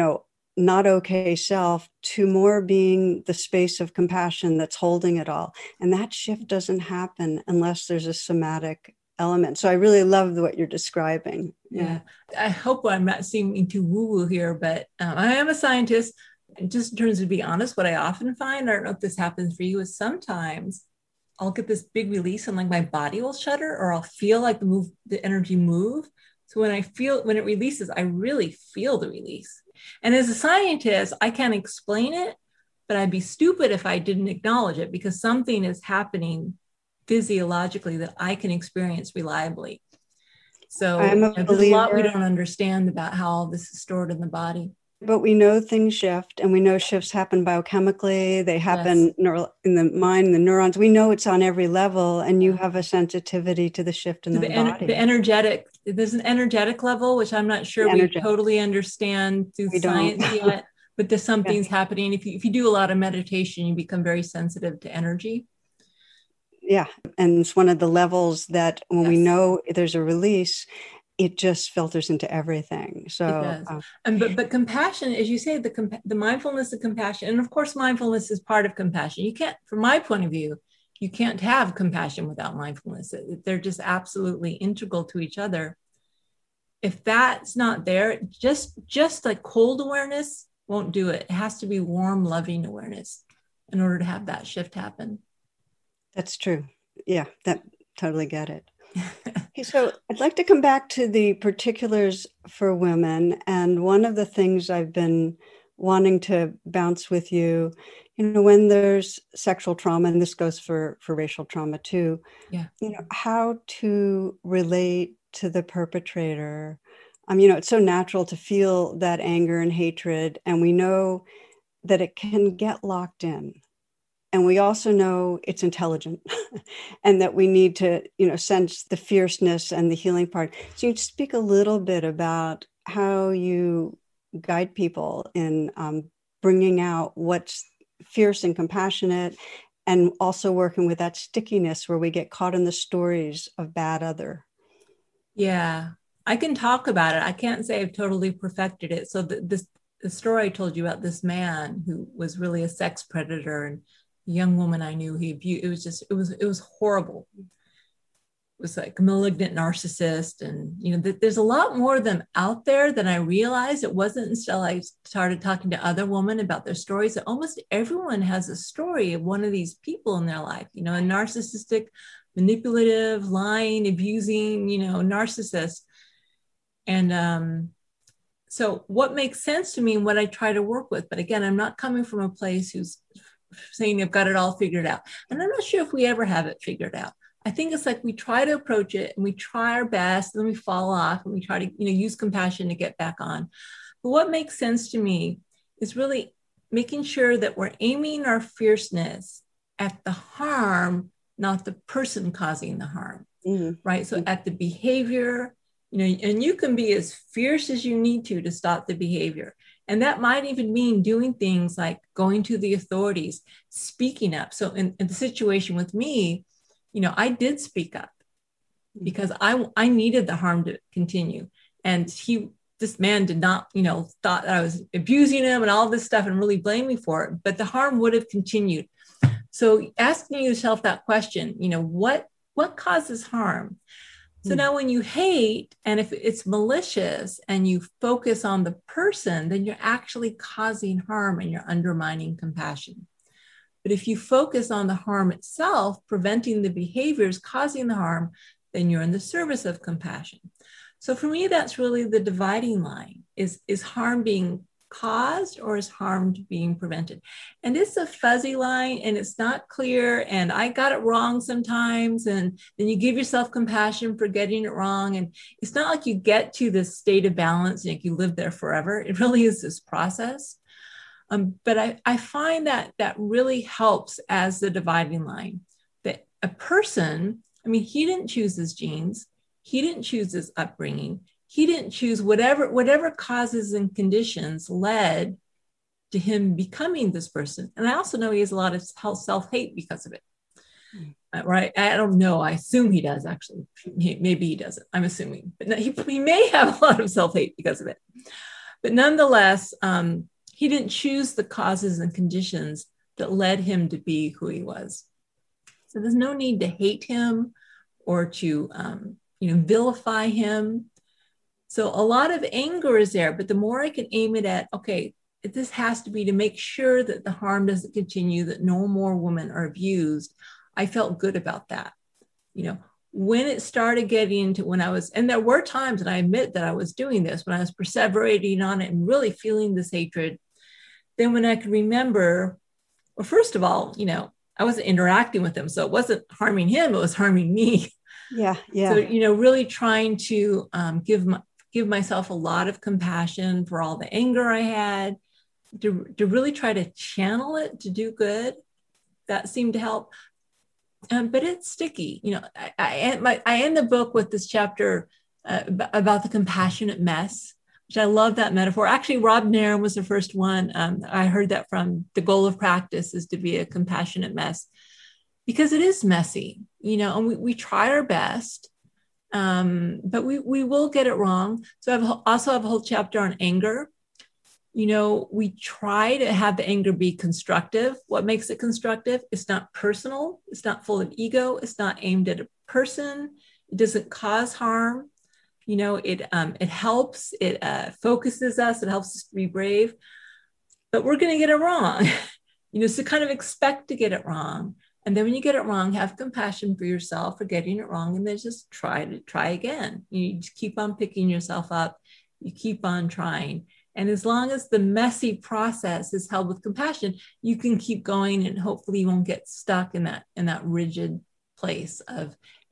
S1: not okay self to more being the space of compassion that's holding it all. And that shift doesn't happen unless there's a somatic element. So I really love what you're describing.
S2: Yeah. I hope I'm not seeming too woo-woo here, but I am a scientist. And just in terms of being honest, what I often find, I don't know if this happens for you, is sometimes I'll get this big release and like my body will shudder, or I'll feel like the energy move. So when it releases, I really feel the release. And as a scientist, I can't explain it, but I'd be stupid if I didn't acknowledge it, because something is happening physiologically that I can experience reliably. So there's a lot we don't understand about how all this is stored in the body.
S1: But we know things shift, and we know shifts happen biochemically. They happen in the mind, the neurons. We know it's on every level, and you have a sensitivity to the shift in the body.
S2: There's an energetic level, which I'm not sure we totally understand through science yet, but there's something's happening. If you do a lot of meditation, you become very sensitive to energy.
S1: Yeah, and it's one of the levels that when we know there's a release, it just filters into everything. So,
S2: but compassion, as you say, the mindfulness of compassion, and of course, mindfulness is part of compassion. You can't, from my point of view, you can't have compassion without mindfulness. They're just absolutely integral to each other. If that's not there, just like cold awareness won't do it. It has to be warm, loving awareness in order to have that shift happen.
S1: That's true. Yeah, that totally get it. Okay, so I'd like to come back to the particulars for women. And one of the things I've been wanting to bounce with you, when there's sexual trauma, and this goes for racial trauma too, how to relate to the perpetrator It's so natural to feel that anger and hatred, and we know that it can get locked in. And we also know it's intelligent and that we need to, sense the fierceness and the healing part. So you speak a little bit about how you guide people in bringing out what's fierce and compassionate, and also working with that stickiness where we get caught in the stories of bad other.
S2: Yeah, I can talk about it. I can't say I've totally perfected it. So the story I told you about this man who was really a sex predator, and a young woman I knew he abused. It was horrible. It was like a malignant narcissist, and there's a lot more of them out there than I realized. It wasn't until I started talking to other women about their stories that almost everyone has a story of one of these people in their life. A narcissistic, manipulative, lying, abusing, narcissist. And so what makes sense to me and what I try to work with, but again, I'm not coming from a place who's saying they've got it all figured out. And I'm not sure if we ever have it figured out. I think it's like we try to approach it and we try our best, and then we fall off and we try to, use compassion to get back on. But what makes sense to me is really making sure that we're aiming our fierceness at the harm, not the person causing the harm, right? So at the behavior, and you can be as fierce as you need to stop the behavior. And that might even mean doing things like going to the authorities, speaking up. So in the situation with me, I did speak up because I needed the harm to continue. And this man did not, thought that I was abusing him and all this stuff and really blamed me for it, but the harm would have continued. So asking yourself that question, what causes harm? So now when you hate, and if it's malicious and you focus on the person, then you're actually causing harm and you're undermining compassion. But if you focus on the harm itself, preventing the behaviors causing the harm, then you're in the service of compassion. So for me, that's really the dividing line. Is harm being caused or is harm being prevented? And it's a fuzzy line and it's not clear. And I got it wrong sometimes. And then you give yourself compassion for getting it wrong. And it's not like you get to this state of balance and you live there forever. It really is this process. But I find that really helps as the dividing line. That a person, he didn't choose his genes. He didn't choose his upbringing. He didn't choose whatever causes and conditions led to him becoming this person. And I also know he has a lot of self-hate because of it. Right? I don't know. I assume he does, actually. Maybe he doesn't. I'm assuming. But he may have a lot of self-hate because of it. But nonetheless, he didn't choose the causes and conditions that led him to be who he was. So there's no need to hate him or to vilify him. So a lot of anger is there, but the more I can aim it at, okay, this has to be to make sure that the harm doesn't continue, that no more women are abused. I felt good about that. When it started getting into and there were times, and I admit that I was doing this, when I was perseverating on it and really feeling this hatred, then when I could remember, well, first of all, I wasn't interacting with him. So it wasn't harming him, it was harming me.
S1: Yeah.
S2: So, really trying to give myself a lot of compassion for all the anger I had, to really try to channel it to do good. That seemed to help. But it's sticky. I end the book with this chapter about the compassionate mess, which I love that metaphor. Actually, Rob Nairn was the first one. I heard that from. The goal of practice is to be a compassionate mess, because it is messy, and we try our best. But we will get it wrong. So I also have a whole chapter on anger. We try to have the anger be constructive. What makes it constructive? It's not personal. It's not full of ego. It's not aimed at a person. It doesn't cause harm. It helps. It focuses us. It helps us to be brave. But we're going to get it wrong. So kind of expect to get it wrong. And then when you get it wrong, have compassion for yourself for getting it wrong, and then just try again. You just keep on picking yourself up. You keep on trying. And as long as the messy process is held with compassion, you can keep going, and hopefully you won't get stuck in that rigid place of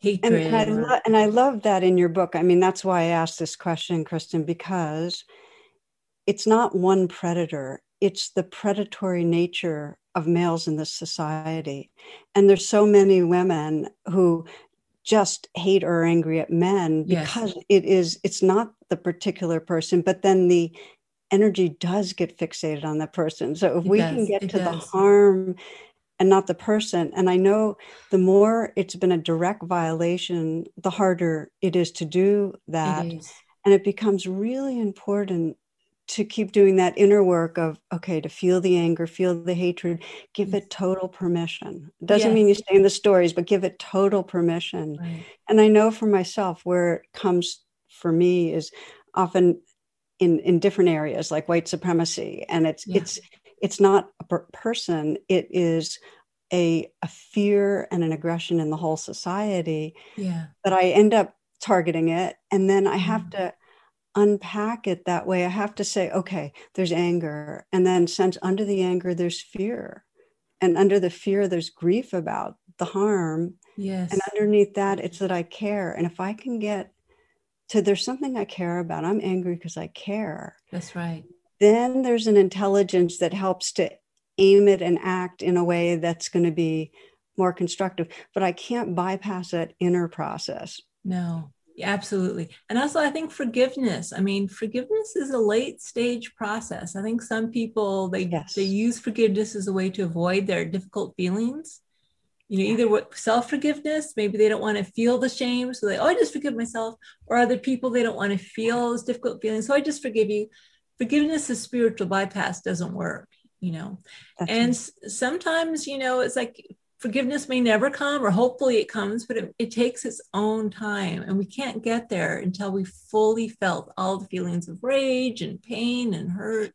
S2: hatred or.
S1: And I love that in your book. I mean, that's why I asked this question, Kristen, because it's not one predator. It's the predatory nature of males in this society. And there's so many women who just hate or are angry at men because it's not the particular person, but then the energy does get fixated on the person. So if we can get to the harm and not the person, and I know the more it's been a direct violation, the harder it is to do that. And it becomes really important to keep doing that inner work of, okay, to feel the anger, feel the hatred, give it total permission. Doesn't mean you stay in the stories, but give it total permission.
S2: Right.
S1: And I know for myself where it comes for me is often in different areas like white supremacy. And it's not a person, it is a fear and an aggression in the whole society.
S2: Yeah.
S1: But I end up targeting it. And then I have to unpack it that way. I have to say, okay, there's anger. And then since under the anger, there's fear. And under the fear, there's grief about the harm.
S2: Yes.
S1: And underneath that, it's that I care. And if I can get to there's something I care about, I'm angry because I care.
S2: That's right.
S1: Then there's an intelligence that helps to aim it and act in a way that's going to be more constructive. But I can't bypass that inner process.
S2: No. Absolutely. And also, I think forgiveness. I mean, forgiveness is a late stage process. I think some people, they use forgiveness as a way to avoid their difficult feelings. You know, either self-forgiveness, maybe they don't want to feel the shame. So I just forgive myself. Or other people, they don't want to feel those difficult feelings. So I just forgive you. Forgiveness as spiritual bypass doesn't work, you know. Sometimes, you know, it's like, forgiveness may never come, or hopefully it comes, but it takes its own time. And we can't get there until we fully felt all the feelings of rage and pain and hurt.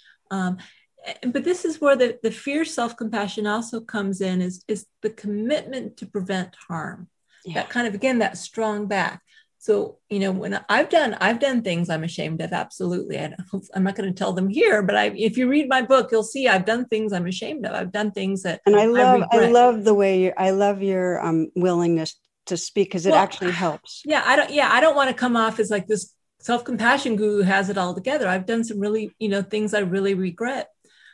S2: But this is where the fierce self-compassion also comes in, is the commitment to prevent harm. That kind of, again, that strong back. So, you know, when I've done things I'm ashamed of, absolutely. I'm not going to tell them here, but if you read my book, you'll see I've done things I'm ashamed of. I've done things that,
S1: and I love the way I love your willingness to speak, because it actually helps.
S2: I don't want to come off as like this self-compassion guru who has it all together. I've done some really, you know, things I really regret,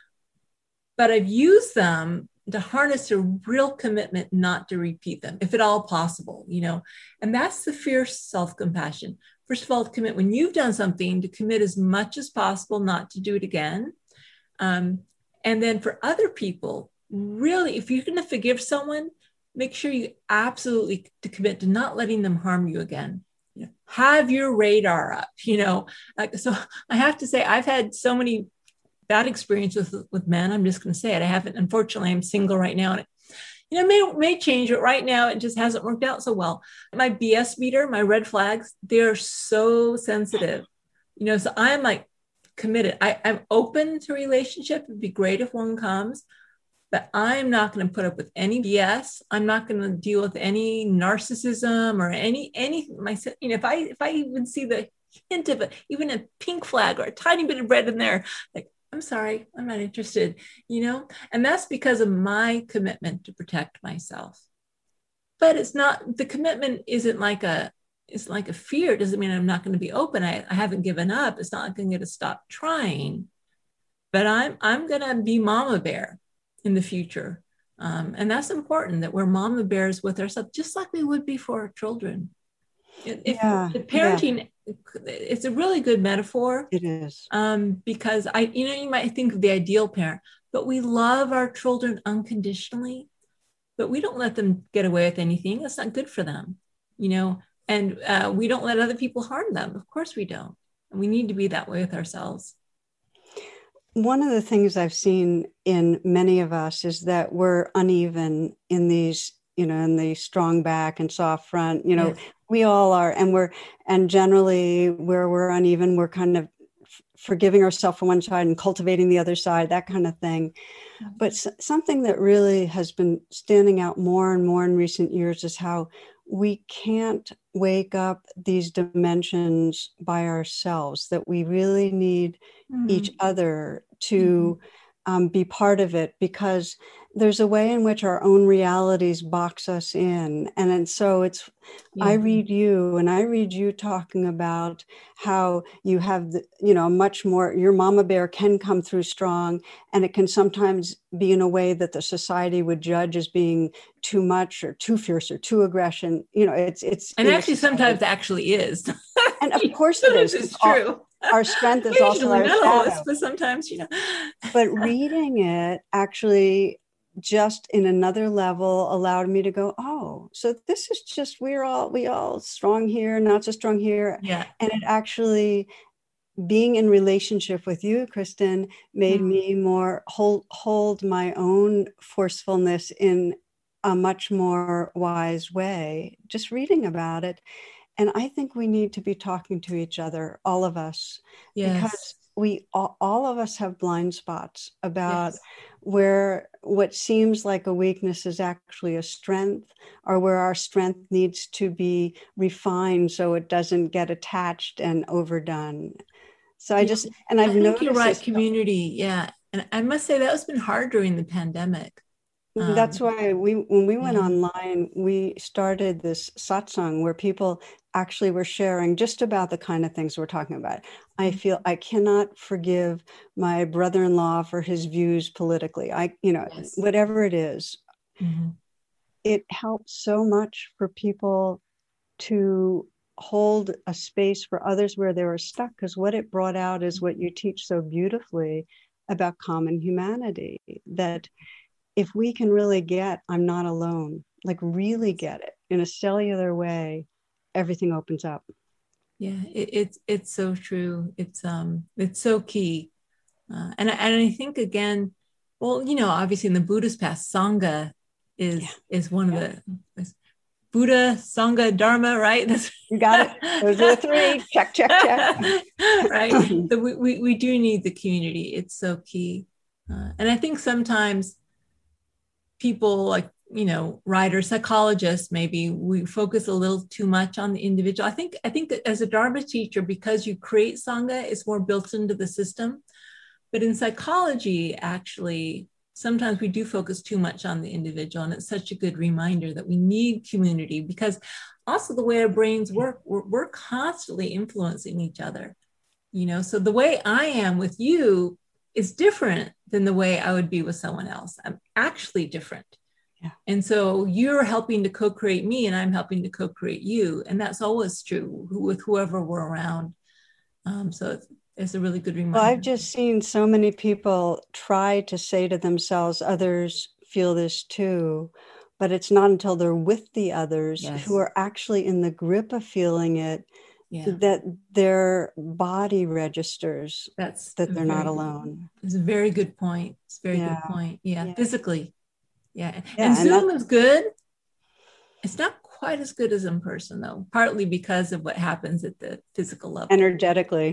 S2: but I've used them to harness a real commitment not to repeat them, if at all possible, you know. And that's the fierce self-compassion. First of all, to commit when you've done something, to commit as much as possible not to do it again. And then for other people, really, if you're going to forgive someone, make sure you absolutely to commit to not letting them harm you again. You know, have your radar up, you know. So I have to say, I've had so many bad experiences with men. I'm just going to say it. I haven't, unfortunately, I'm single right now. And it, you know, may change it right now. It just hasn't worked out so well. My BS meter, my red flags, they're so sensitive, you know, so I'm like committed. I'm open to relationship. It'd be great if one comes, but I'm not going to put up with any BS. I'm not going to deal with any narcissism or any, you know, if I even see the hint of it, even a pink flag or a tiny bit of red in there, like, I'm sorry, I'm not interested, you know? And that's because of my commitment to protect myself. But it's not, the commitment isn't like it's like a fear. It doesn't mean I'm not going to be open. I haven't given up. It's not like I'm going to stop trying, but I'm going to be mama bear in the future. And that's important, that we're mama bears with ourselves, just like we would be for our children. If parenting, it's a really good metaphor.
S1: It is.
S2: Because you might think of the ideal parent, but we love our children unconditionally, but we don't let them get away with anything. That's not good for them, you know, and we don't let other people harm them. Of course we don't. And we need to be that way with ourselves.
S1: One of the things I've seen in many of us is that we're uneven in these, you know, in the strong back and soft front, you know. Yes. We all are. And generally where we're uneven, we're kind of forgiving ourselves from one side and cultivating the other side, that kind of thing. Mm-hmm. But something that really has been standing out more and more in recent years is how we can't wake up these dimensions by ourselves, that we really need each other to be part of it, because there's a way in which our own realities box us in. And so it's, I read you and I read you talking about how you have, much more, your mama bear can come through strong, and it can sometimes be in a way that the society would judge as being too much or too fierce or too aggression. It's
S2: and actually sometimes actually is.
S1: And of course it is.
S2: It's true.
S1: Our strength is also our shadow.
S2: But sometimes,
S1: But reading it actually just in another level allowed me to go, oh, so this is just, we all strong here, not so strong here.
S2: Yeah.
S1: And it actually, being in relationship with you, Kristen, made me more hold my own forcefulness in a much more wise way, just reading about it. And I think we need to be talking to each other, all of us, because we all of us have blind spots about where what seems like a weakness is actually a strength, or where our strength needs to be refined so it doesn't get attached and overdone. So I've noticed
S2: you're right, community. Yeah. And I must say that has been hard during the pandemic.
S1: That's why when we went online, we started this satsang where people actually were sharing just about the kind of things we're talking about. I feel I cannot forgive my brother-in-law for his views politically. Whatever it is, it helps so much for people to hold a space for others where they were stuck, because what it brought out is what you teach so beautifully about common humanity, that if we can really get, I'm not alone, like really get it in a cellular way, everything opens up.
S2: Yeah, it's so true. It's so key. And I think again, well, obviously in the Buddhist path, Sangha is one of the Buddha, Sangha, Dharma, right?
S1: You got it. Those are the three. Check.
S2: Right. So we do need the community. It's so key. And I think sometimes people like, writers, psychologists, maybe we focus a little too much on the individual. I think that as a Dharma teacher, because you create Sangha, it's more built into the system. But in psychology, actually, sometimes we do focus too much on the individual. And it's such a good reminder that we need community, because also the way our brains work, we're constantly influencing each other. So the way I am with you is different than the way I would be with someone else. I'm actually different. Yeah. And so you're helping to co-create me, and I'm helping to co-create you. And that's always true with whoever we're around. So it's a really good reminder.
S1: Well, I've just seen so many people try to say to themselves, others feel this too, but it's not until they're with the others who are actually in the grip of feeling it that their body registers that they're not alone.
S2: It's a very good point. It's a very good point. Yeah. Physically. Yeah. And Zoom is good. It's not quite as good as in person, though, partly because of what happens at the physical level.
S1: Energetically.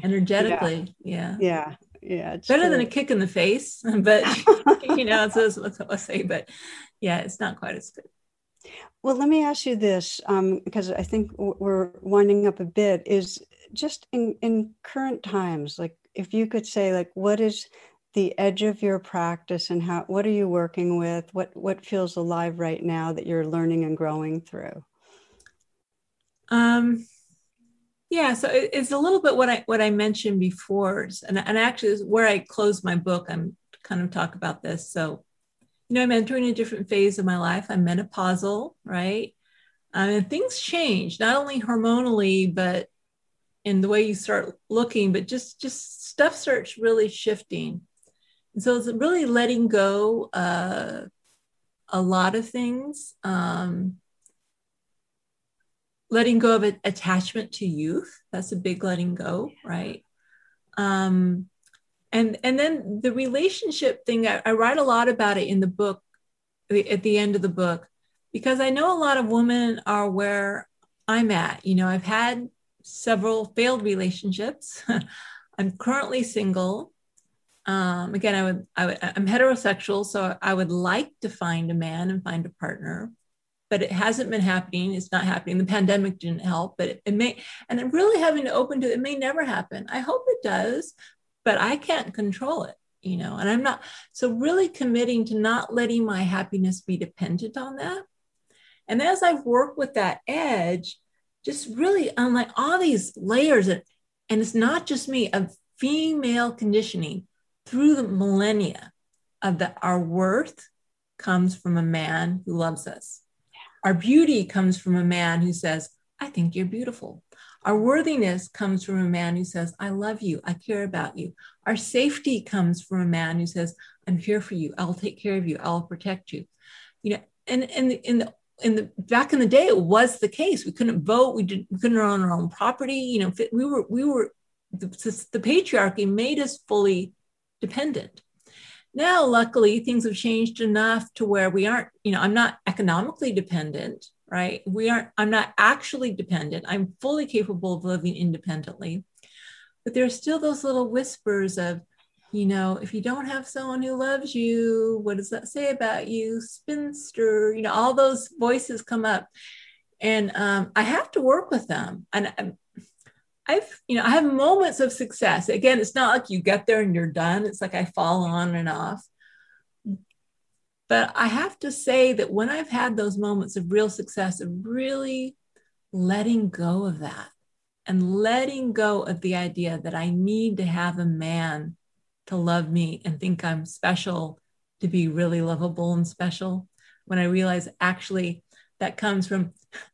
S2: Yeah.
S1: It's
S2: better than a kick in the face, but that's what I say. But yeah, it's not quite as good.
S1: Well, let me ask you this, because I think we're winding up a bit, is just in current times, like if you could say, like, what is the edge of your practice, and what are you working with? What feels alive right now that you're learning and growing through?
S2: So it's a little bit what I mentioned before, and actually is where I close my book. I'm kind of talk about this. So, I'm entering a different phase of my life. I'm menopausal, right? And things change, not only hormonally, but in the way you start looking, but just stuff starts really shifting. And so it's really letting go a lot of things, letting go of attachment to youth. That's a big letting go, right? And then the relationship thing, I write a lot about it in the book, at the end of the book, because I know a lot of women are where I'm at. I've had several failed relationships. I'm currently single. Again, I'm heterosexual, so I would like to find a man and find a partner, but it hasn't been happening. It's not happening. The pandemic didn't help, but it may, and I'm really having to open to it may never happen. I hope it does, but I can't control it. and I'm not, so really committing to not letting my happiness be dependent on that. And as I've worked with that edge, just really unlike all these layers, and it's not just me, of female conditioning through the millennia of our worth comes from a man who loves us. Our beauty comes from a man who says, I think you're beautiful. Our worthiness comes from a man who says, I love you, I care about you. Our safety comes from a man who says, I'm here for you, I'll take care of you, I'll protect you. And in the back in the day, it was the case. We couldn't vote, we couldn't own our own property. The patriarchy made us fully dependent. Now, luckily, things have changed enough to where we aren't, I'm not economically dependent, right? I'm not actually dependent. I'm fully capable of living independently. But there's still those little whispers of, if you don't have someone who loves you, what does that say about you? Spinster, all those voices come up. And I have to work with them. And I have moments of success. Again, it's not like you get there and you're done. It's like I fall on and off. But I have to say that when I've had those moments of real success, of really letting go of that and letting go of the idea that I need to have a man to love me and think I'm special to be really lovable and special, when I realize actually that comes from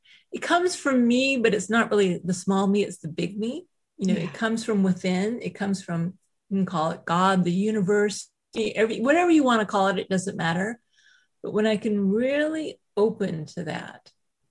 S2: me, but it's not really the small me, it's the big me. It comes from within. It comes from, you can call it God, the universe, whatever you want to call it, it doesn't matter. But when I can really open to that,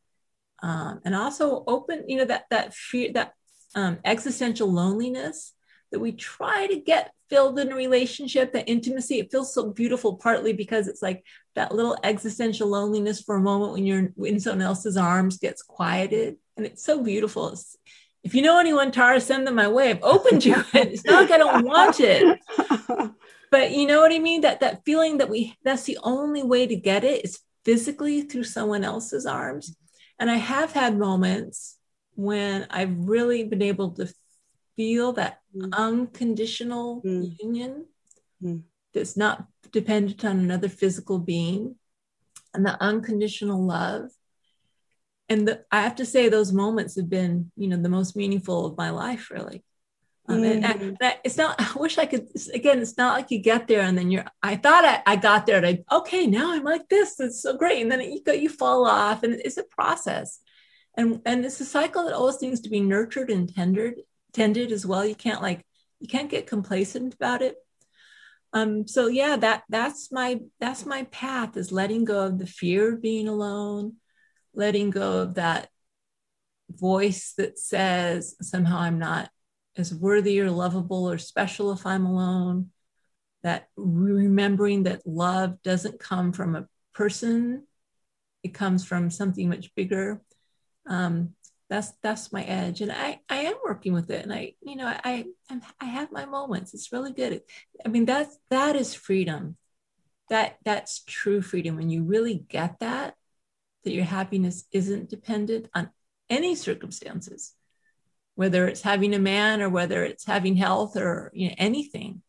S2: and also open, that fear, that existential loneliness that we try to get filled in a relationship, that intimacy, it feels so beautiful, partly because it's like that little existential loneliness for a moment when you're in someone else's arms gets quieted. And it's so beautiful. If you know anyone, Tara, send them my way. I've opened to it. It's not like I don't want it. But you know what I mean? That feeling that's the only way to get it is physically through someone else's arms. And I have had moments when I've really been able to feel that unconditional union that's not dependent on another physical being, and the unconditional love. And I have to say those moments have been, the most meaningful of my life, really. It's not, I wish I could, again, it's not like you get there and then I thought I got there and okay, now I'm like this, it's so great. And then you fall off, and it's a process. And it's a cycle that always needs to be nurtured and tended as well. You can't get complacent about it. So yeah, that's my path, is letting go of the fear of being alone, letting go of that voice that says somehow I'm not as worthy or lovable or special if I'm alone. That remembering that love doesn't come from a person, it comes from something much bigger. That's my edge, and I am working with it, and I have my moments. It's really good. I mean, that is freedom. That's true freedom, when you really get that your happiness isn't dependent on any circumstances, whether it's having a man or whether it's having health or anything.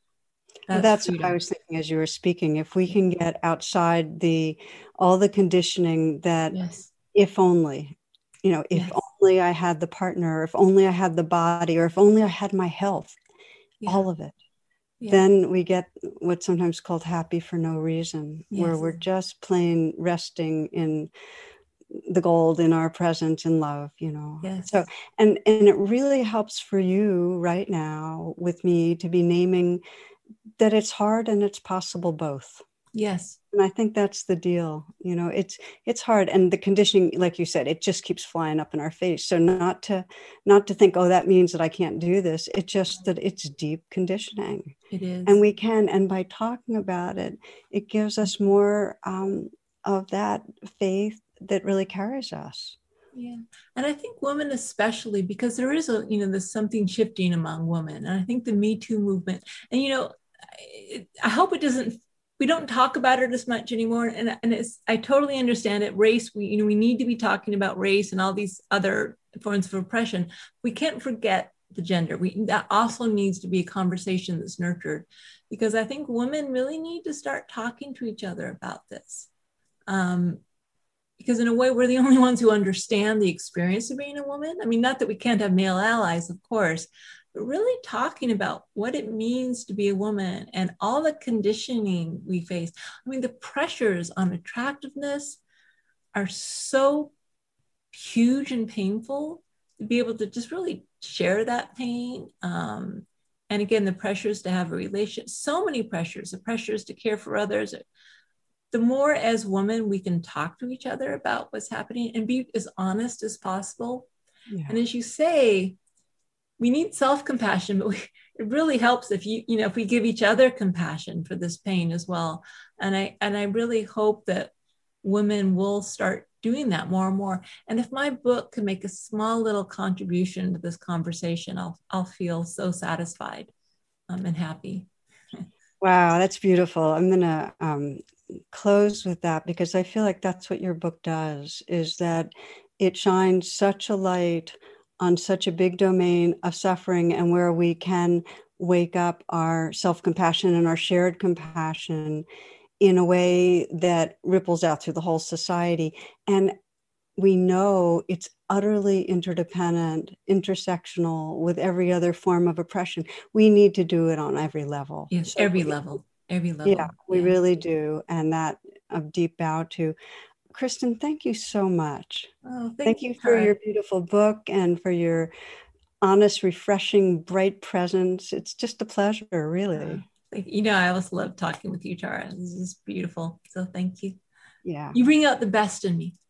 S1: That's what I was thinking as you were speaking. If we can get outside all the conditioning that, if only, if only I had the partner, if only I had the body, or if only I had my health, all of it, then we get what's sometimes called happy for no reason, where we're just plain resting in the gold in our present in love, So, and it really helps for you right now with me to be naming that it's hard and it's possible both.
S2: Yes.
S1: And I think that's the deal. It's hard. And the conditioning, like you said, it just keeps flying up in our face. So not to think, oh, that means that I can't do this. It's just that it's deep conditioning.
S2: It is.
S1: And we can. And by talking about it, it gives us more of that faith that really carries us.
S2: Yeah. And I think women especially, because there is there's something shifting among women. And I think the Me Too movement, and I hope it doesn't, we don't talk about it as much anymore. And I totally understand it. Race, we need to be talking about race and all these other forms of oppression. We can't forget the gender. That also needs to be a conversation that's nurtured, because I think women really need to start talking to each other about this. Because in a way, we're the only ones who understand the experience of being a woman. I mean, not that we can't have male allies, of course, but really talking about what it means to be a woman and all the conditioning we face. I mean, the pressures on attractiveness are so huge and painful, to be able to just really share that pain. And again, the pressures to have a relationship, so many pressures, the pressures to care for others. The more as women we can talk to each other about what's happening and be as honest as possible. Yeah. And as you say, we need self-compassion, but it really helps if if we give each other compassion for this pain as well. And I really hope that women will start doing that more and more. And if my book can make a small little contribution to this conversation, I'll feel so satisfied and happy.
S1: Wow, that's beautiful. I'm going to close with that, because I feel like that's what your book does, is that it shines such a light on such a big domain of suffering, and where we can wake up our self-compassion and our shared compassion in a way that ripples out through the whole society. And we know it's utterly interdependent, intersectional with every other form of oppression. We need to do it on every level.
S2: Yes, so every level.
S1: Yeah, we really do. And that a deep bow to Kristen. Thank you so much.
S2: Oh,
S1: thank you for your beautiful book and for your honest, refreshing, bright presence. It's just a pleasure, really.
S2: I always love talking with you, Tara. This is beautiful. So thank you.
S1: Yeah.
S2: You bring out the best in me.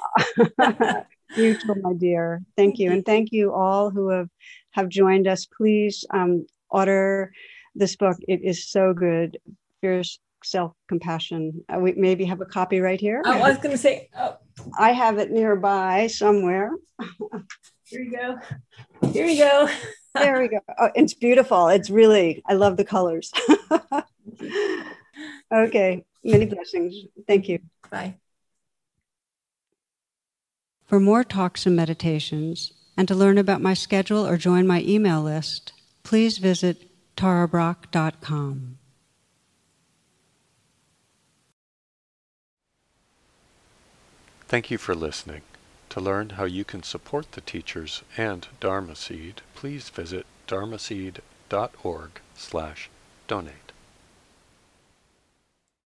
S1: You too, my dear. Thank you. And thank you all who have joined us. Please order this book. It is so good. Fierce Self-Compassion. We maybe have a copy right here.
S2: I was going to say,
S1: I have it nearby somewhere.
S2: Here you go. Here we go.
S1: There we go. Oh, it's beautiful. It's really, I love the colors. Okay. Many blessings. Thank you.
S2: Bye.
S1: For more talks and meditations, and to learn about my schedule or join my email list, please visit tarabrach.com.
S3: Thank you for listening. To learn how you can support the teachers and Dharma Seed, please visit dharmaseed.org/donate.